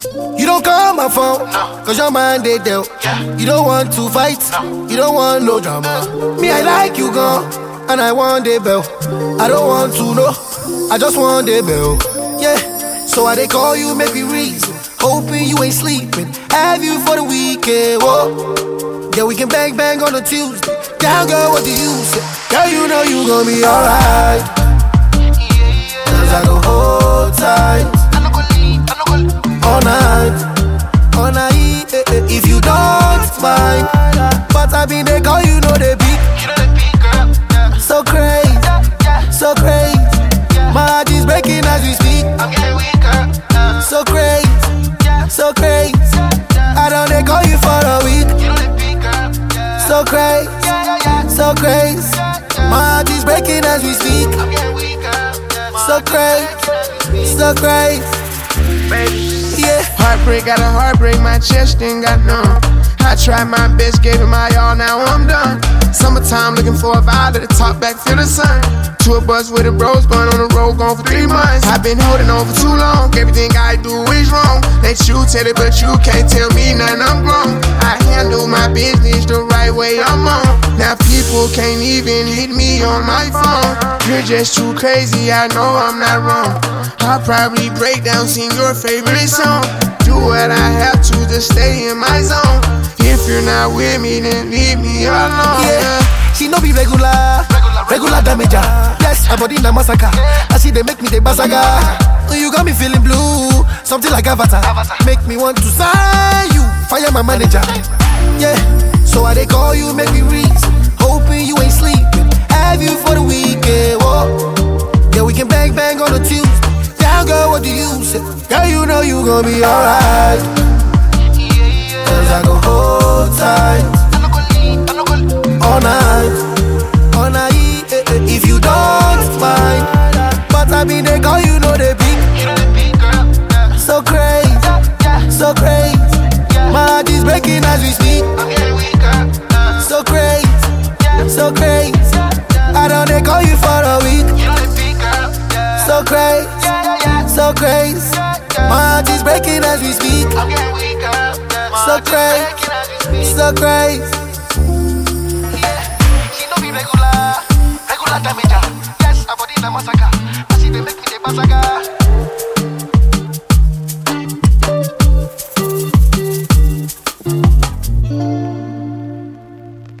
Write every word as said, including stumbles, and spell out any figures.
You don't call my phone, cause your mind they dealt. You don't want to fight, you don't want no drama. Me, I like you gone, and I want the bell. I don't want to know, I just want the bell. Yeah, so I they call you, make me reason. Hoping you ain't sleeping, have you for the weekend, whoa. Yeah, we can bang bang on a Tuesday. Down girl, what do you say? Girl, you know you gon' be alright, cause I go hold tight all night, all night, eh, eh, if you don't mind. But I been they call you know they beat. So crazy, so crazy. My heart is breaking as we speak. So crazy, so crazy. I don't they call you for a week. So crazy, so crazy. My heart is breaking as we speak. So crazy, so crazy. Yeah. Heartbreak, got a heartbreak, my chest ain't got none. I tried my best, gave it my all, now I'm done. Summertime, looking for a vibe, let the top back, feel the sun. Tour bus with the bros, going on the road, gone for three months. I've been holding on for too long, everything I do is wrong. Let you tell it, but you can't tell me nothing, I'm grown. I handle my business the right way, I'm on. Now people can't even hit me on my phone. You're just too crazy, I know I'm not wrong. I'll probably break down, sing your favorite song. Do what I have to to stay in my zone. If you're not with me, then leave me alone. Yeah, she no be regular, regular damage. Yes, her body na massacre. I see they make me the basaga. You got me feeling blue, something like Avatar. Make me want to sign you, fire my manager. Yeah, so I they call you, make me reason. Hoping you ain't sleeping, have you for the weekend. Whoa. Yeah, we can bang bang on a Tuesday. Down girl, what do you say? Girl, you know you gon' be alright, cause I go hold tight all night, all night, eh, eh, if you don't mind. But I mean they call you know they beat. So crazy, so crazy. My heart is breaking as we speak. So crazy, so crazy. I don't they call you for a week. So crazy, so crazy. My heart is breaking as we speak. So crazy, so crazy. She no be regular, regular damage. Yes, her body na massacre. I see they make me the massacre.